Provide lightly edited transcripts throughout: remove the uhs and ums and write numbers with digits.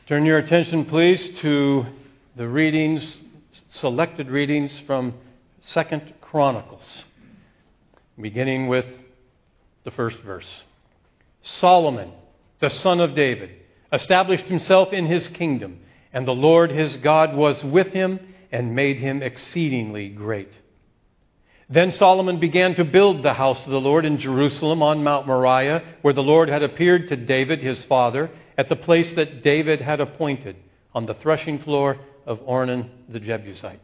Turn your attention, please, to the readings, selected readings from 2 Chronicles, beginning with the first verse. Solomon, the son of David, established himself in his kingdom, and the Lord his God was with him and made him exceedingly great. Then Solomon began to build the house of the Lord in Jerusalem on Mount Moriah, where the Lord had appeared to David his father, at the place that David had appointed, on the threshing floor of Ornan the Jebusite.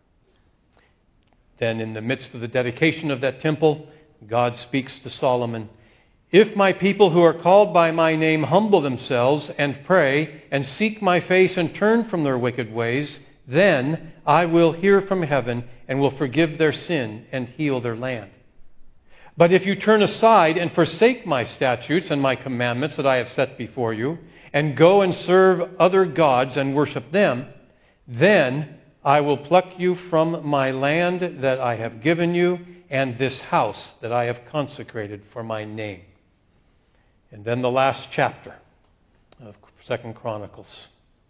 Then in the midst of the dedication of that temple, God speaks to Solomon, "If my people who are called by my name humble themselves and pray and seek my face and turn from their wicked ways, then I will hear from heaven and will forgive their sin and heal their land. But if you turn aside and forsake my statutes and my commandments that I have set before you, and go and serve other gods and worship them, then I will pluck you from my land that I have given you and this house that I have consecrated for my name." And then the last chapter of 2 Chronicles.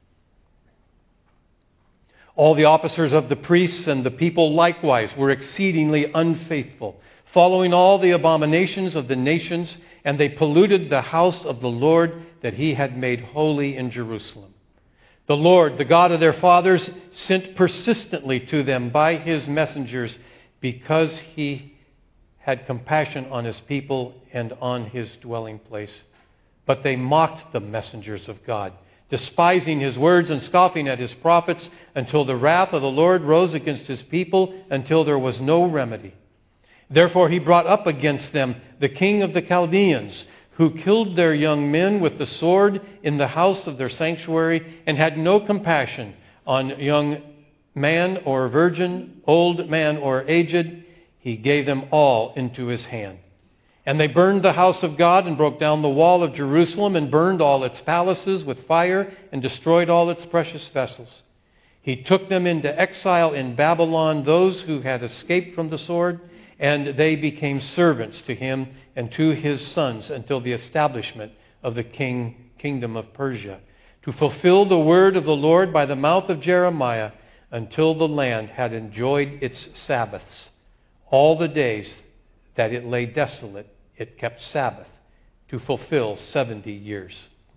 All the officers of the priests and the people likewise were exceedingly unfaithful, following all the abominations of the nations, and they polluted the house of the Lord that he had made holy in Jerusalem. The Lord, the God of their fathers, sent persistently to them by his messengers because he had compassion on his people and on his dwelling place. But they mocked the messengers of God, despising his words and scoffing at his prophets, until the wrath of the Lord rose against his people, until there was no remedy. Therefore he brought up against them the king of the Chaldeans, who killed their young men with the sword in the house of their sanctuary, and had no compassion on young man or virgin, old man or aged. He gave them all into his hand. And they burned the house of God and broke down the wall of Jerusalem and burned all its palaces with fire and destroyed all its precious vessels. He took them into exile in Babylon, those who had escaped from the sword, and they became servants to him and to his sons until the establishment of the kingdom of Persia, to fulfill the word of the Lord by the mouth of Jeremiah, until the land had enjoyed its Sabbaths. All the days that it lay desolate, it kept Sabbath, to fulfill 70 years.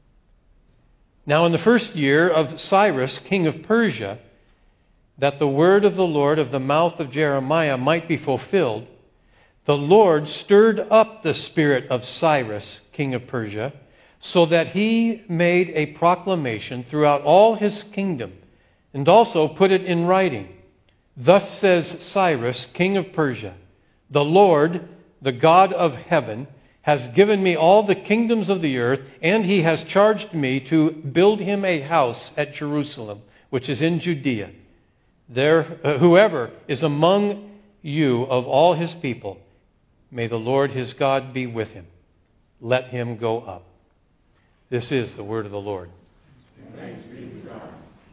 Now in the first year of Cyrus, king of Persia, that the word of the Lord of the mouth of Jeremiah might be fulfilled, the Lord stirred up the spirit of Cyrus, king of Persia, so that he made a proclamation throughout all his kingdom, and also put it in writing. Thus says Cyrus, king of Persia, "The Lord, the God of heaven, has given me all the kingdoms of the earth, and he has charged me to build him a house at Jerusalem, which is in Judea. There, whoever is among you of all his people, may the Lord his God be with him. Let him go up." This is the word of the Lord. Thanks be to God.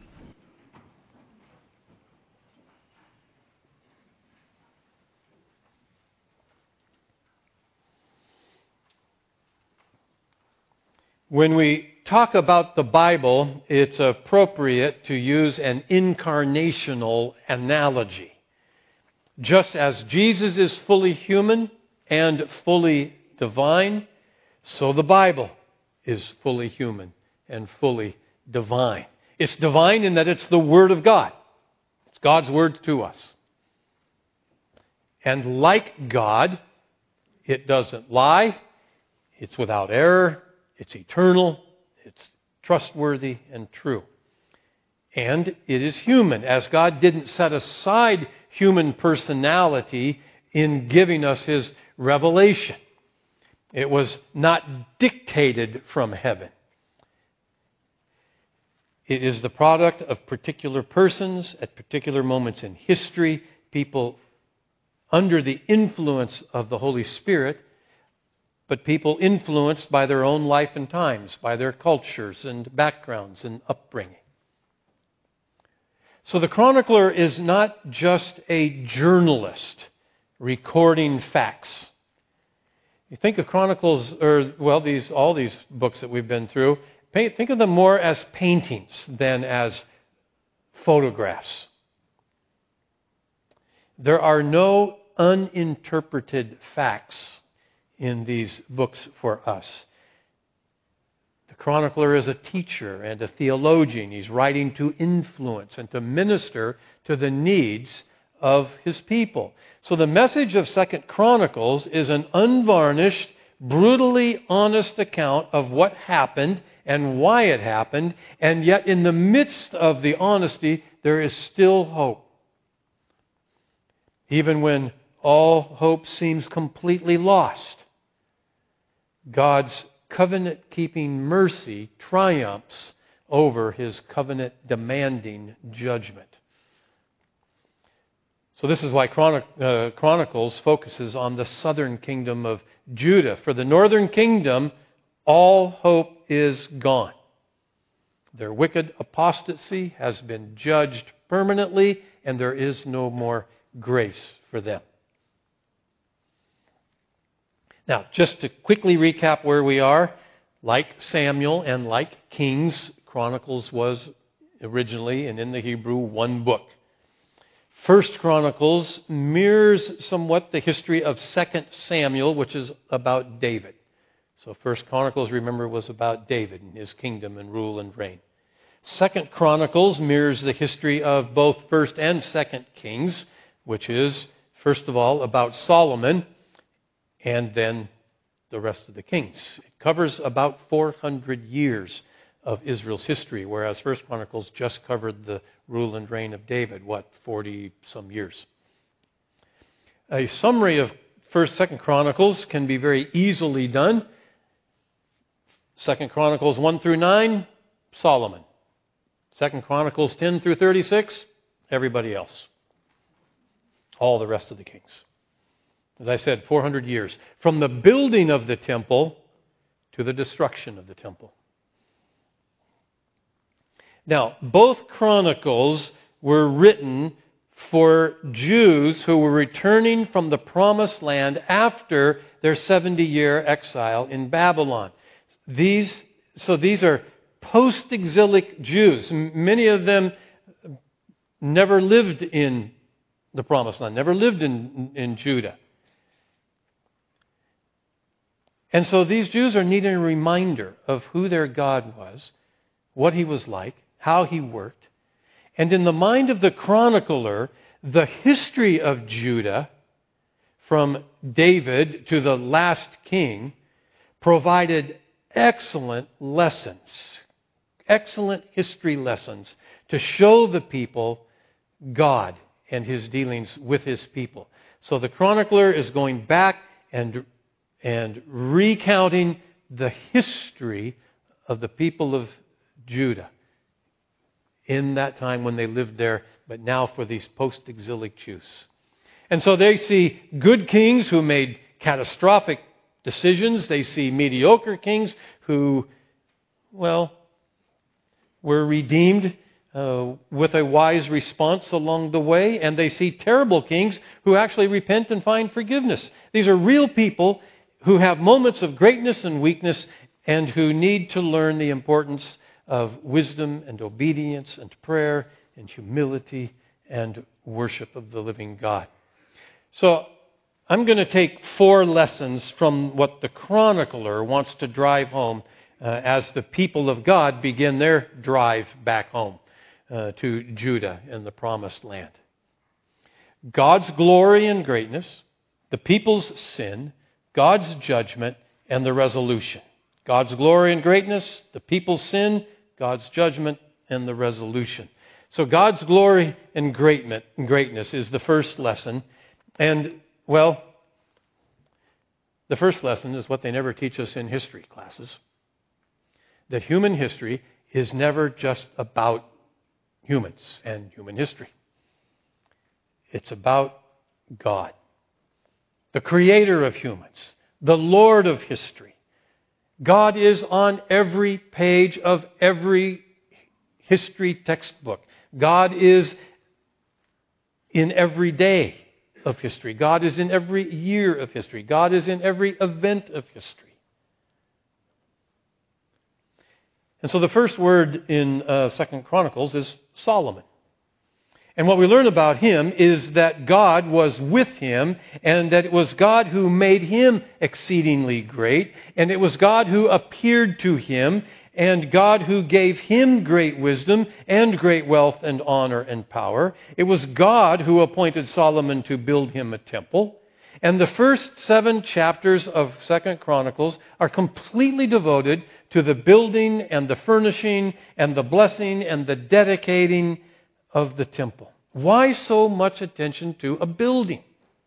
When we talk about the Bible, it's appropriate to use an incarnational analogy. Just as Jesus is fully human and fully divine, so the Bible is fully human and fully divine. It's divine in that it's the Word of God. It's God's Word to us. And like God, it doesn't lie. It's without error. It's eternal. It's trustworthy and true. And it is human, as God didn't set aside human personality in giving us his revelation. It was not dictated from heaven. It is the product of particular persons at particular moments in history, people under the influence of the Holy Spirit, but people influenced by their own life and times, by their cultures and backgrounds and upbringing. So the chronicler is not just a journalist recording facts. You think of Chronicles, all these books that we've been through, think of them more as paintings than as photographs. There are no uninterpreted facts in these books for us. The chronicler is a teacher and a theologian. He's writing to influence and to minister to the needs of his people. So the message of 2nd Chronicles is an unvarnished, brutally honest account of what happened and why it happened, and yet in the midst of the honesty, there is still hope. Even when all hope seems completely lost, God's covenant-keeping mercy triumphs over his covenant-demanding judgment. So this is why Chronicles focuses on the southern kingdom of Judah. For the northern kingdom, all hope is gone. Their wicked apostasy has been judged permanently, and there is no more grace for them. Now, just to quickly recap where we are, like Samuel and like Kings, Chronicles was originally, and in the Hebrew, one book. 1st Chronicles mirrors somewhat the history of 2nd Samuel, which is about David. So 1st Chronicles, remember, was about David and his kingdom and rule and reign. 2nd Chronicles mirrors the history of both 1st and 2nd Kings, which is, first of all, about Solomon, and then the rest of the kings. It covers about 400 years of Israel's history, whereas 1st Chronicles just covered the rule and reign of David, 40-some years. A summary of 1st, 2nd Chronicles can be very easily done. 2nd Chronicles 1 through 9, Solomon. 2nd Chronicles 10 through 36, everybody else. All the rest of the kings. As I said, 400 years. From the building of the temple to the destruction of the temple. Now, both Chronicles were written for Jews who were returning from the Promised Land after their 70-year exile in Babylon. These are post-exilic Jews. Many of them never lived in the Promised Land, never lived in Judah. And so these Jews are needing a reminder of who their God was, what he was like, how he worked. And in the mind of the chronicler, the history of Judah, from David to the last king, provided excellent lessons, excellent history lessons to show the people God and his dealings with his people. So the chronicler is going back and recounting the history of the people of Judah in that time when they lived there, but now for these post-exilic Jews. And so they see good kings who made catastrophic decisions. They see mediocre kings who, were redeemed with a wise response along the way. And they see terrible kings who actually repent and find forgiveness. These are real people who have moments of greatness and weakness and who need to learn the importance of wisdom and obedience and prayer and humility and worship of the living God. So I'm going to take 4 lessons from what the chronicler wants to drive home as the people of God begin their drive back home to Judah and the Promised Land. God's glory and greatness, the people's sin, God's judgment, and the resolution. God's glory and greatness, the people's sin, God's judgment, and the resolution. So God's glory and greatness is the first lesson. And, the first lesson is what they never teach us in history classes. That human history is never just about humans and human history. It's about God, the creator of humans, the Lord of history. God is on every page of every history textbook. God is in every day of history. God is in every year of history. God is in every event of history. And so the first word in 2 Chronicles is Solomon. And what we learn about him is that God was with him, and that it was God who made him exceedingly great, and it was God who appeared to him, and God who gave him great wisdom and great wealth and honor and power. It was God who appointed Solomon to build him a temple. And the first 7 chapters of 2 Chronicles are completely devoted to the building and the furnishing and the blessing and the dedicating of the temple. Why so much attention to a building?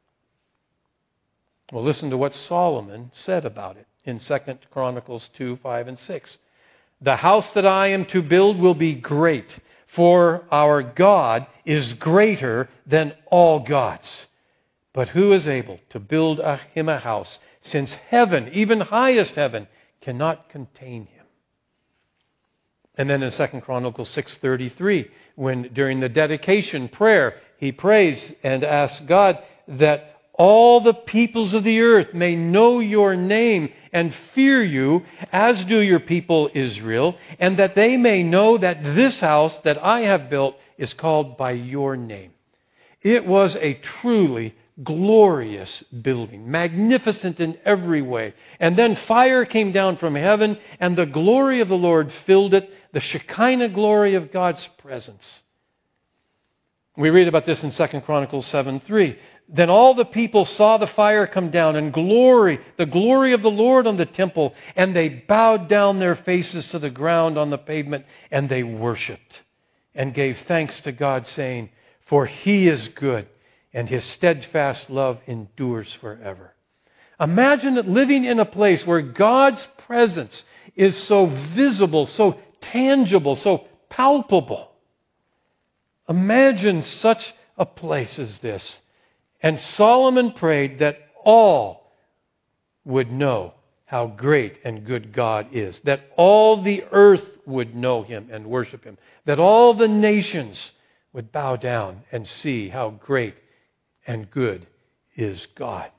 Well, listen to what Solomon said about it in 2 Chronicles 2, 5, and 6. The house that I am to build will be great, for our God is greater than all gods. But who is able to build him a house, since heaven, even highest heaven, cannot contain him? And then in 2 Chronicles 6:33, when during the dedication prayer, he prays and asks God that all the peoples of the earth may know your name and fear you, as do your people Israel, and that they may know that this house that I have built is called by your name. It was a truly glorious building, magnificent in every way. And then fire came down from heaven, and the glory of the Lord filled it, the Shekinah glory of God's presence. We read about this in 2 Chronicles 7:3. Then all the people saw the fire come down and the glory of the Lord on the temple, and they bowed down their faces to the ground on the pavement, and they worshipped and gave thanks to God, saying, for he is good, and his steadfast love endures forever. Imagine living in a place where God's presence is so visible, so tangible, so palpable. Imagine such a place as this. And Solomon prayed that all would know how great and good God is, that all the earth would know him and worship him, that all the nations would bow down and see how great and good is God.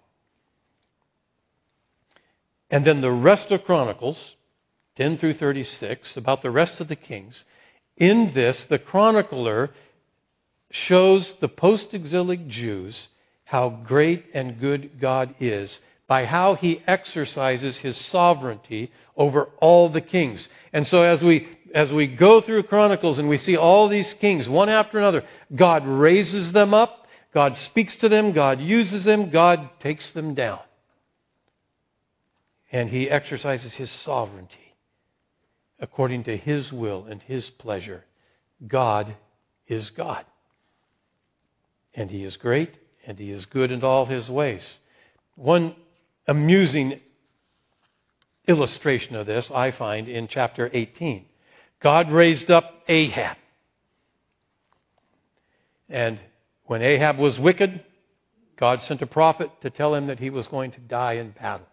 And then the rest of Chronicles, 10 through 36, about the rest of the kings. In this, the chronicler shows the post-exilic Jews how great and good God is by how he exercises his sovereignty over all the kings. And so as we go through Chronicles and we see all these kings, one after another, God raises them up, God speaks to them, God uses them, God takes them down. And he exercises his sovereignty according to his will and his pleasure. God is God. And he is great, and he is good in all his ways. One amusing illustration of this I find in chapter 18. God raised up Ahab. And when Ahab was wicked, God sent a prophet to tell him that he was going to die in battle.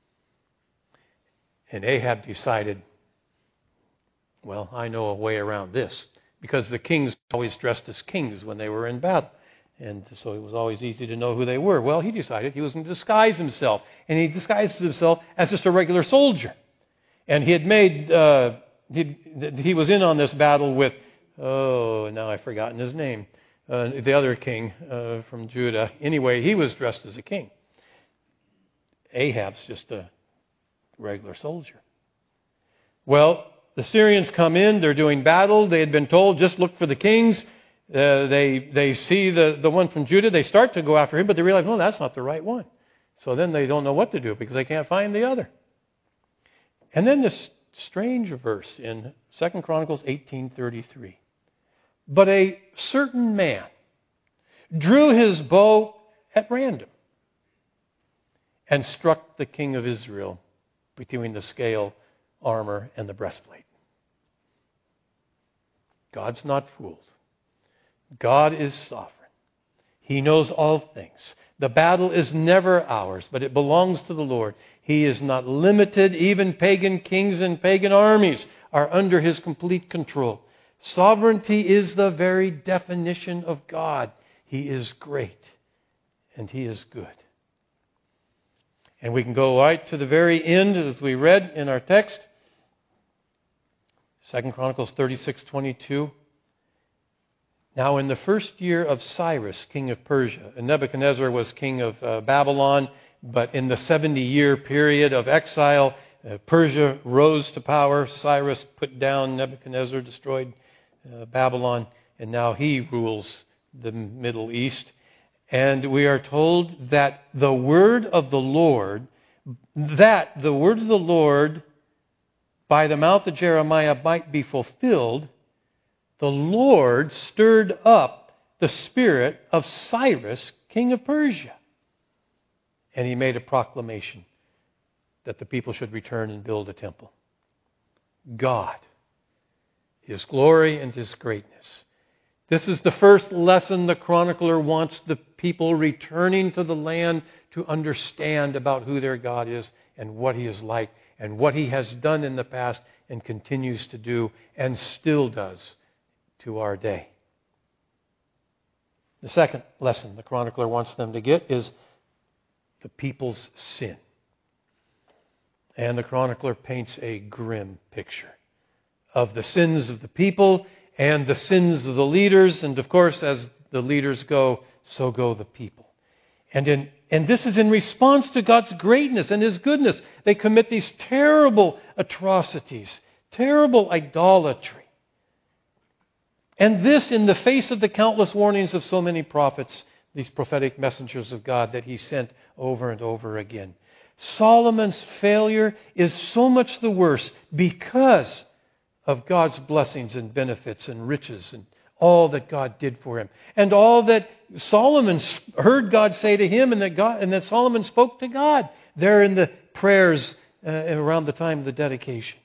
And Ahab decided, well, I know a way around this. Because the kings always dressed as kings when they were in battle. And so it was always easy to know who they were. Well, he decided he was going to disguise himself. And he disguised himself as just a regular soldier. And he had made, he was in on this battle with, now I've forgotten his name, the other king from Judah. Anyway, he was dressed as a king. Ahab's just a regular soldier. Well, the Syrians come in, they're doing battle. They had been told, just look for the kings. They see the one from Judah. They start to go after him, but they realize, no, that's not the right one. So then they don't know what to do because they can't find the other. And then this strange verse in 2 Chronicles 18:33. But a certain man drew his bow at random and struck the king of Israel between the scale, armor, and the breastplate. God's not fooled. God is sovereign. He knows all things. The battle is never ours, but it belongs to the Lord. He is not limited. Even pagan kings and pagan armies are under his complete control. Sovereignty is the very definition of God. He is great and he is good. And we can go right to the very end as we read in our text. 2 Chronicles 36:22. Now in the first year of Cyrus, king of Persia, and Nebuchadnezzar was king of Babylon, but in the 70-year period of exile, Persia rose to power. Cyrus put down Nebuchadnezzar, destroyed Babylon, and now he rules the Middle East. And we are told that the word of the Lord by the mouth of Jeremiah might be fulfilled, the Lord stirred up the spirit of Cyrus, king of Persia. And he made a proclamation that the people should return and build a temple. God, His glory and His greatness. This is the first lesson the chronicler wants the people returning to the land to understand about who their God is and what He is like and what He has done in the past and continues to do and still does to our day. The second lesson the chronicler wants them to get is the people's sin. And the chronicler paints a grim picture of the sins of the people and the sins of the leaders. And of course, as the leaders go, so go the people. And this is in response to God's greatness and His goodness. They commit these terrible atrocities, terrible idolatry. And this in the face of the countless warnings of so many prophets, these prophetic messengers of God that He sent over and over again. Solomon's failure is so much the worse because of God's blessings and benefits and riches and all that God did for him. And all that Solomon heard God say to him and that Solomon spoke to God there in the prayers around the time of the dedication.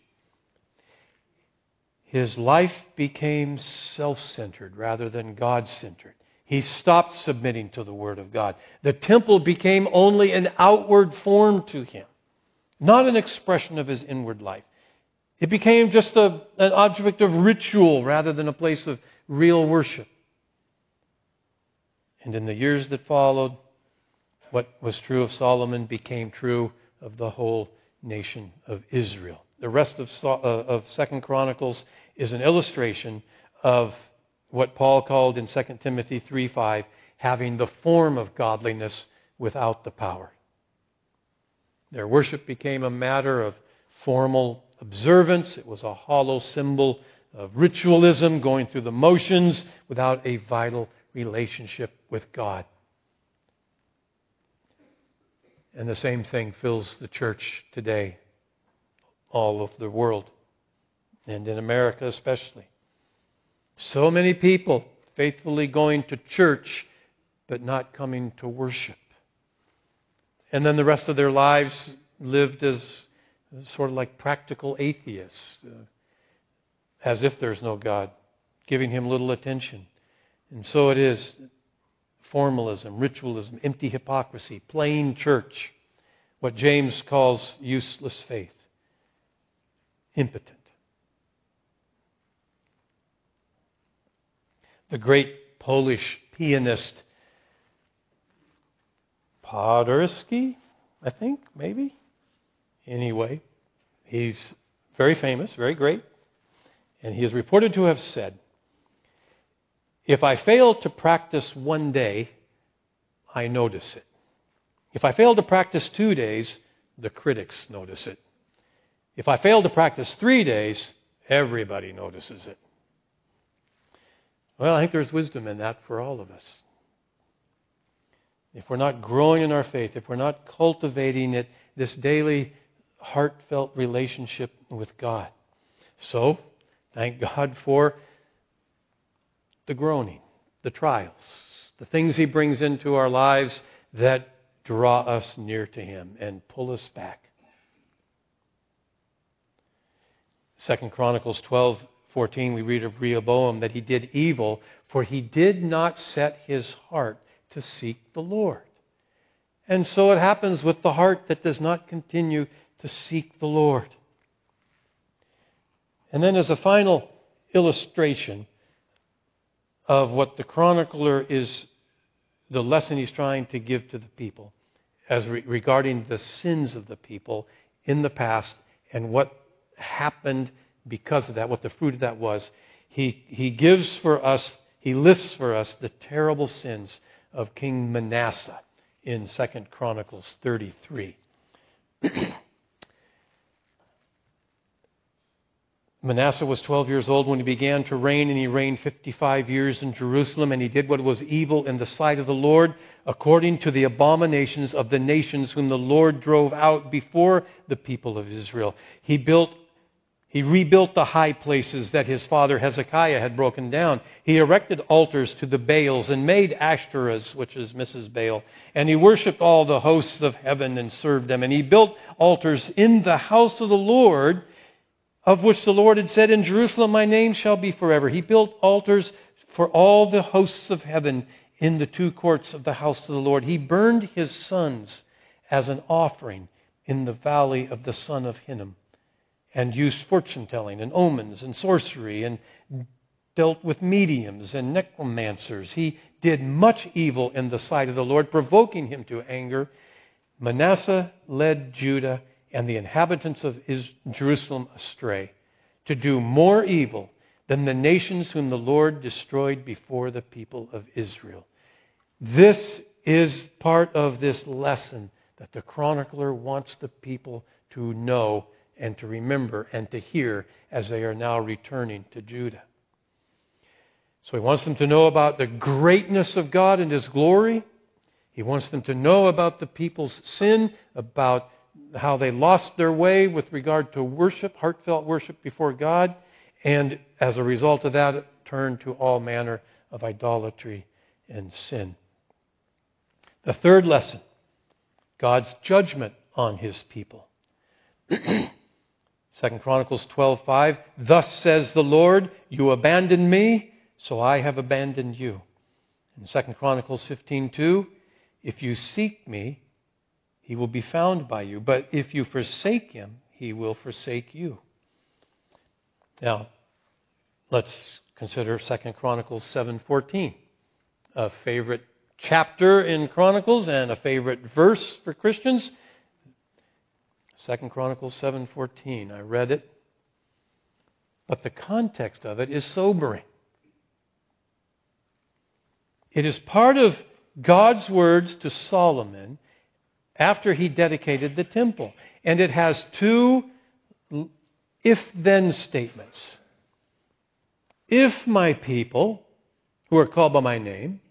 His life became self-centered rather than God-centered. He stopped submitting to the Word of God. The temple became only an outward form to him, not an expression of his inward life. It became just an object of ritual rather than a place of real worship. And in the years that followed, what was true of Solomon became true of the whole nation of Israel. The rest of 2 Chronicles is an illustration of what Paul called in 2 Timothy 3:5, having the form of godliness without the power. Their worship became a matter of formal observance. It was a hollow symbol of ritualism, going through the motions without a vital relationship with God. And the same thing fills the church today, all over the world, and in America especially. So many people faithfully going to church, but not coming to worship. And then the rest of their lives lived as sort of like practical atheists, as if there's no God, giving Him little attention. And so it is formalism, ritualism, empty hypocrisy, plain church, what James calls useless faith, impotent. The great Polish pianist Paderewski, I think, maybe. Anyway, he's very famous, very great. And he is reported to have said, "If I fail to practice one day, I notice it. If I fail to practice 2 days, the critics notice it. If I fail to practice 3 days, everybody notices it." Well, I think there's wisdom in that for all of us. If we're not growing in our faith, if we're not cultivating it, this daily heartfelt relationship with God. So, thank God for the groaning, the trials, the things He brings into our lives that draw us near to Him and pull us back. 2 Chronicles 12:14, we read of Rehoboam that he did evil, for he did not set his heart to seek the Lord. And so it happens with the heart that does not continue to seek the Lord. And then as a final illustration of what the chronicler is, the lesson he's trying to give to the people as regarding the sins of the people in the past and what happened because of that, what the fruit of that was, he gives for us, he lists for us the terrible sins of King Manasseh in 2 Chronicles 33. Manasseh was 12 years old when he began to reign, and he reigned 55 years in Jerusalem, and he did what was evil in the sight of the Lord, according to the abominations of the nations whom the Lord drove out before the people of Israel. He rebuilt the high places that his father Hezekiah had broken down. He erected altars to the Baals and made Ashtoreths, which is Mrs. Baal. And he worshipped all the hosts of heaven and served them. And he built altars in the house of the Lord, of which the Lord had said, in Jerusalem my name shall be forever. He built altars for all the hosts of heaven in the two courts of the house of the Lord. He burned his sons as an offering in the valley of the son of Hinnom, and used fortune-telling and omens and sorcery, and dealt with mediums and necromancers. He did much evil in the sight of the Lord, provoking him to anger. Manasseh led Judah and the inhabitants of Jerusalem astray, to do more evil than the nations whom the Lord destroyed before the people of Israel. This is part of this lesson that the chronicler wants the people to know and to remember and to hear as they are now returning to Judah. So he wants them to know about the greatness of God and His glory. He wants them to know about the people's sin, about how they lost their way with regard to worship, heartfelt worship before God, and as a result of that, turned to all manner of idolatry and sin. The third lesson, God's judgment on His people. 2 Chronicles 12:5, thus says the Lord, you abandoned me, so I have abandoned you. In 2 Chronicles 15:2, if you seek me, He will be found by you. But if you forsake Him, He will forsake you. Now, let's consider 2 Chronicles 7:14, a favorite chapter in Chronicles and a favorite verse for Christians. 2 Chronicles 7:14. I read it. But the context of it is sobering. It is part of God's words to Solomon after he dedicated the temple. And it has two if-then statements. If my people, who are called by my name,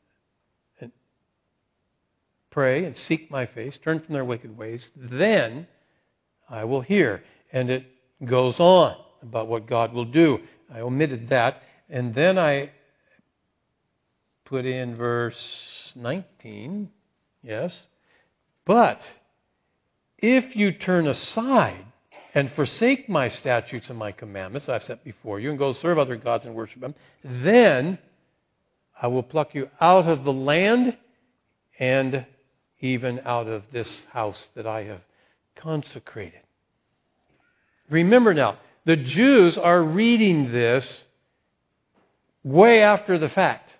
pray and seek my face, turn from their wicked ways, then I will hear. And it goes on about what God will do. I omitted that. And then I put in verse 19. Yes. But if you turn aside and forsake my statutes and my commandments that I've set before you and go serve other gods and worship them, then I will pluck you out of the land and even out of this house that I have consecrated. Remember now, the Jews are reading this way after the fact.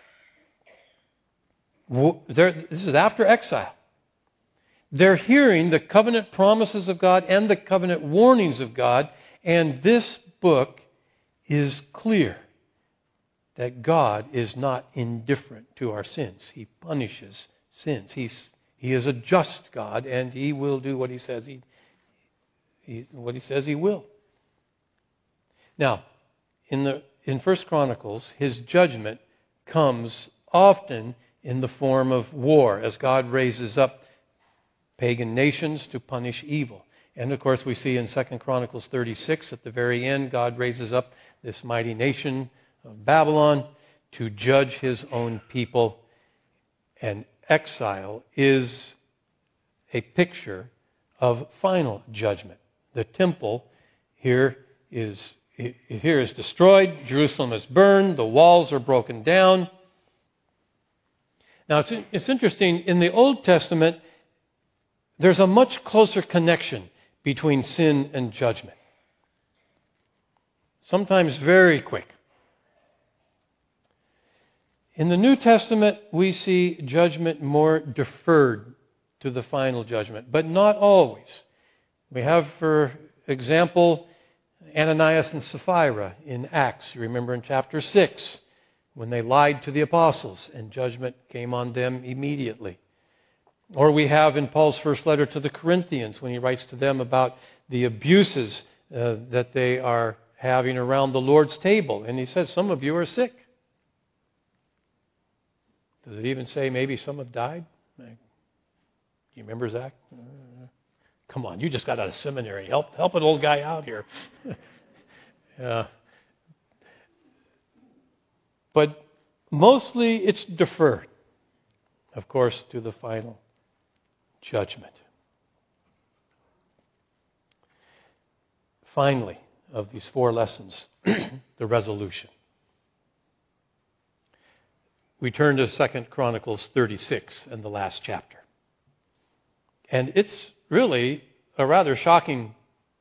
This is after exile. They're hearing the covenant promises of God and the covenant warnings of God, and this book is clear that God is not indifferent to our sins. He punishes sins. He is a just God, and He will do what He says He will. Now, in 1 Chronicles, His judgment comes often in the form of war, as God raises up pagan nations to punish evil. And of course, we see in 2 Chronicles 36, at the very end, God raises up this mighty nation of Babylon to judge His own people. And exile is a picture of final judgment. The temple here is destroyed. Jerusalem is burned. The walls are broken down. Now, it's interesting. In the Old Testament, there's a much closer connection between sin and judgment. Sometimes very quick. In the New Testament, we see judgment more deferred to the final judgment, but not always. We have, for example, Ananias and Sapphira in Acts. You remember in chapter 6 when they lied to the apostles and judgment came on them immediately. Or we have in Paul's first letter to the Corinthians when he writes to them about the abuses that they are having around the Lord's table. And he says, some of you are sick. Does it even say maybe some have died? Do you remember, Zach? Come on, you just got out of seminary. Help an old guy out here. But mostly it's deferred, of course, to the final judgment. Finally, of these 4 lessons, the resolution. We turn to 2 Chronicles 36 in the last chapter. And it's really a rather shocking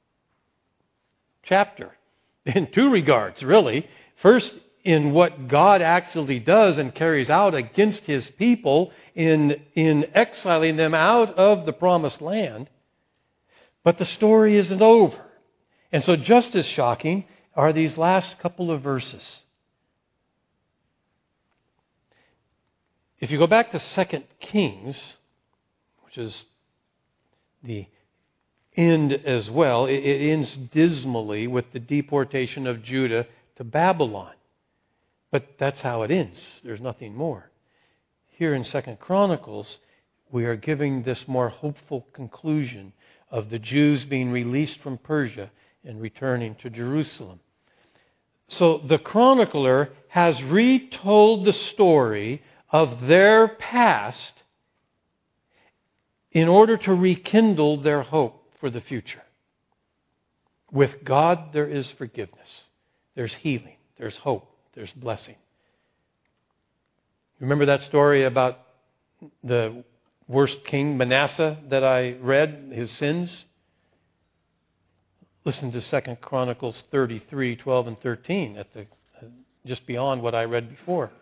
chapter in 2 regards, really. First, in what God actually does and carries out against His people in exiling them out of the promised land. But the story isn't over. And so just as shocking are these last couple of verses. If you go back to 2 Kings, which is the end as well, it ends dismally with the deportation of Judah to Babylon. But that's how it ends. There's nothing more. Here in 2 Chronicles, we are giving this more hopeful conclusion of the Jews being released from Persia and returning to Jerusalem. So the chronicler has retold the story of their past in order to rekindle their hope for the future. With God, there is forgiveness. There's healing. There's hope. There's blessing. Remember that story about the worst king, Manasseh, that I read, his sins? Listen to 2 Chronicles 33, 12 and 13, just beyond what I read before.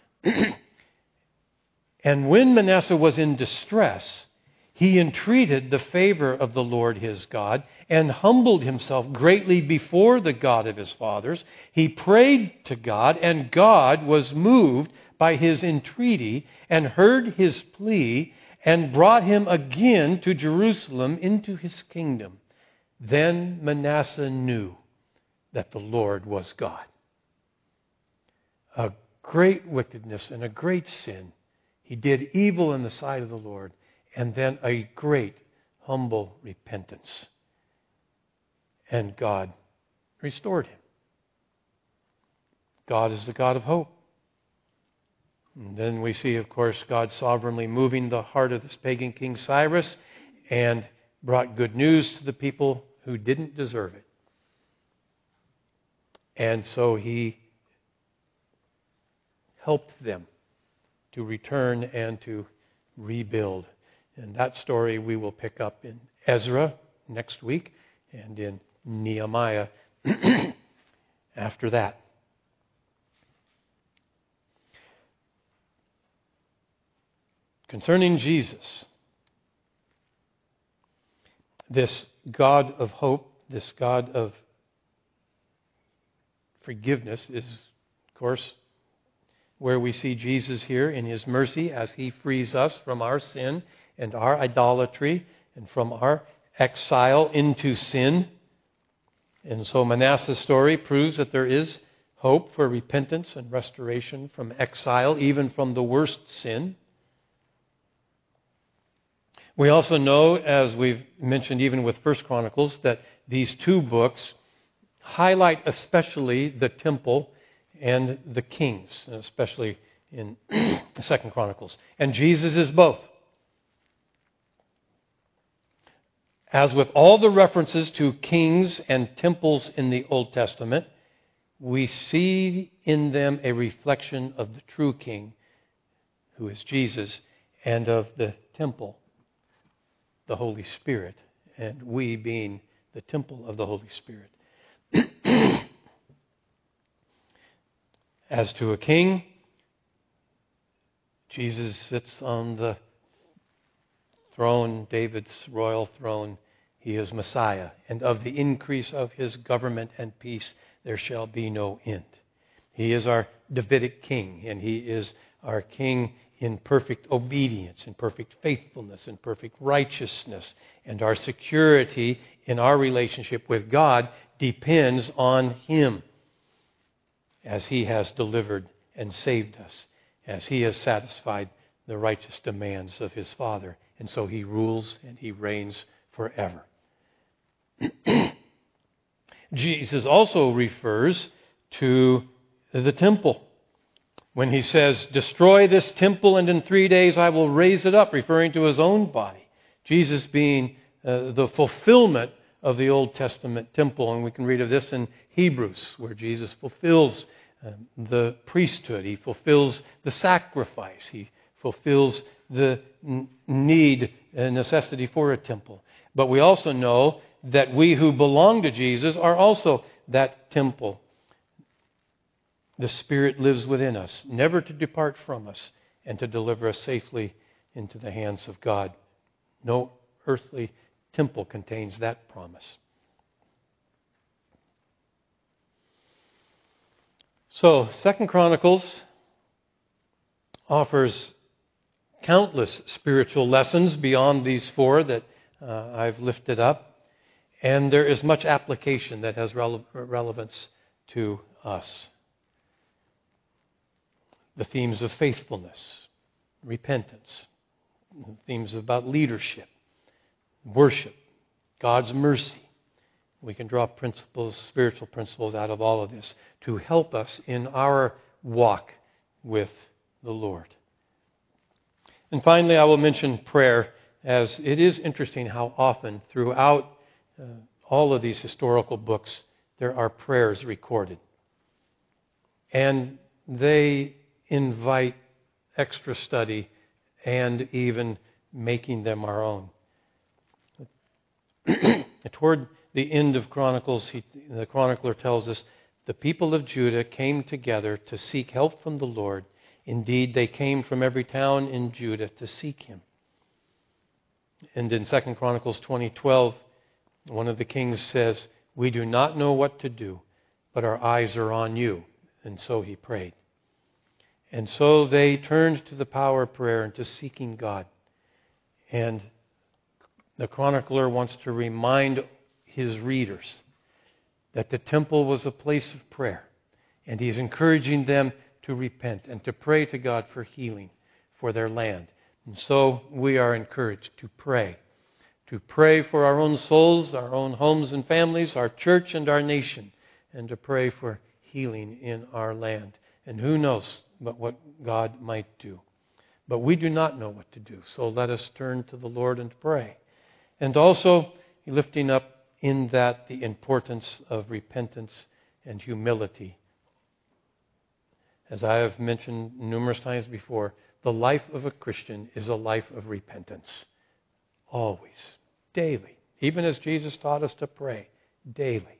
And when Manasseh was in distress, he entreated the favor of the Lord his God and humbled himself greatly before the God of his fathers. He prayed to God, and God was moved by his entreaty and heard his plea and brought him again to Jerusalem into his kingdom. Then Manasseh knew that the Lord was God. A great wickedness and a great sin. He did evil in the sight of the Lord. And then a great, humble repentance. And God restored him. God is the God of hope. And then we see, of course, God sovereignly moving the heart of this pagan king Cyrus and brought good news to the people who didn't deserve it. And so he helped them to return and to rebuild. And that story we will pick up in Ezra next week and in Nehemiah after that. Concerning Jesus, this God of hope, this God of forgiveness is, of course, where we see Jesus here in his mercy as he frees us from our sin and our idolatry and from our exile into sin. And so Manasseh's story proves that there is hope for repentance and restoration from exile, even from the worst sin. We also know, as we've mentioned even with 1 Chronicles, that these 2 books highlight especially the temple and the kings, especially in 2 Chronicles. And Jesus is both. As with all the references to kings and temples in the Old Testament, we see in them a reflection of the true king, who is Jesus, and of the temple, the Holy Spirit, and we being the temple of the Holy Spirit. As to a king, Jesus sits on the throne, David's royal throne. He is Messiah, and of the increase of His government and peace there shall be no end. He is our Davidic king, and He is our king in perfect obedience, in perfect faithfulness, in perfect righteousness. And our security in our relationship with God depends on Him, as He has delivered and saved us, as He has satisfied the righteous demands of His Father. And so He rules and He reigns forever. Jesus also refers to the temple when He says, "Destroy this temple, and in 3 days I will raise it up," referring to His own body. Jesus being the fulfillment of the Old Testament temple. And we can read of this in Hebrews, where Jesus fulfills the priesthood. He fulfills the sacrifice. He fulfills the need and necessity for a temple. But we also know that we who belong to Jesus are also that temple. The Spirit lives within us, never to depart from us, and to deliver us safely into the hands of God. No earthly temple contains that promise. So, 2 Chronicles offers countless spiritual lessons beyond these 4 that I've lifted up. And there is much application that has relevance to us. The themes of faithfulness, repentance, themes about leadership, worship, God's mercy. We can draw principles, spiritual principles out of all of this to help us in our walk with the Lord. And finally, I will mention prayer, as it is interesting how often throughout all of these historical books there are prayers recorded. And they invite extra study and even making them our own. Toward the end of Chronicles, the chronicler tells us, "The people of Judah came together to seek help from the Lord. Indeed, they came from every town in Judah to seek Him." And in 2 Chronicles 20:12, one of the kings says, "We do not know what to do, but our eyes are on You." And so he prayed. And so they turned to the power of prayer and to seeking God. And the chronicler wants to remind his readers that the temple was a place of prayer. And he's encouraging them to repent and to pray to God for healing for their land. And so we are encouraged to pray for our own souls, our own homes and families, our church and our nation, and to pray for healing in our land. And who knows but what God might do. But we do not know what to do, so let us turn to the Lord and pray. And also lifting up in that the importance of repentance and humility. As I have mentioned numerous times before, the life of a Christian is a life of repentance. Always. Daily. Even as Jesus taught us to pray. Daily.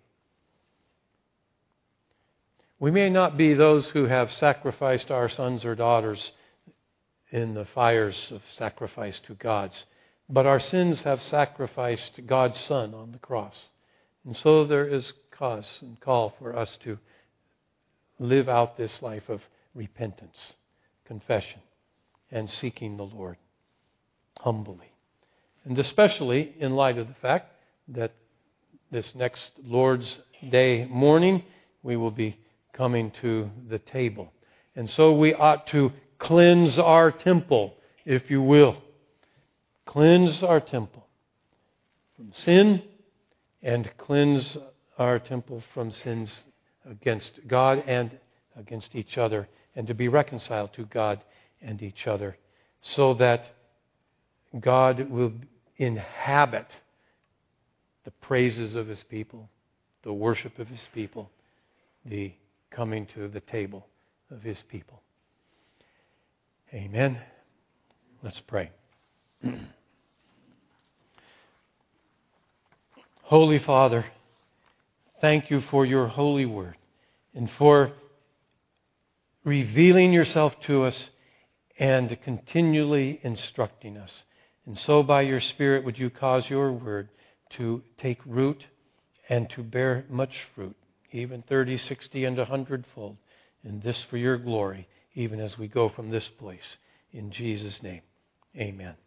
We may not be those who have sacrificed our sons or daughters in the fires of sacrifice to gods, but our sins have sacrificed God's Son on the cross. And so there is cause and call for us to live out this life of repentance, confession, and seeking the Lord humbly. And especially in light of the fact that this next Lord's Day morning, we will be coming to the table. And so we ought to cleanse our temple, if you will. Cleanse our temple from sin and cleanse our temple from sins against God and against each other, and to be reconciled to God and each other, so that God will inhabit the praises of His people, the worship of His people, the coming to the table of His people. Amen. Let's pray. Holy Father, thank You for Your holy word and for revealing Yourself to us and continually instructing us. And so by Your Spirit would You cause Your word to take root and to bear much fruit, even 30, 60, and 100-fold. And this for your glory, even as we go from this place. In Jesus' name, amen.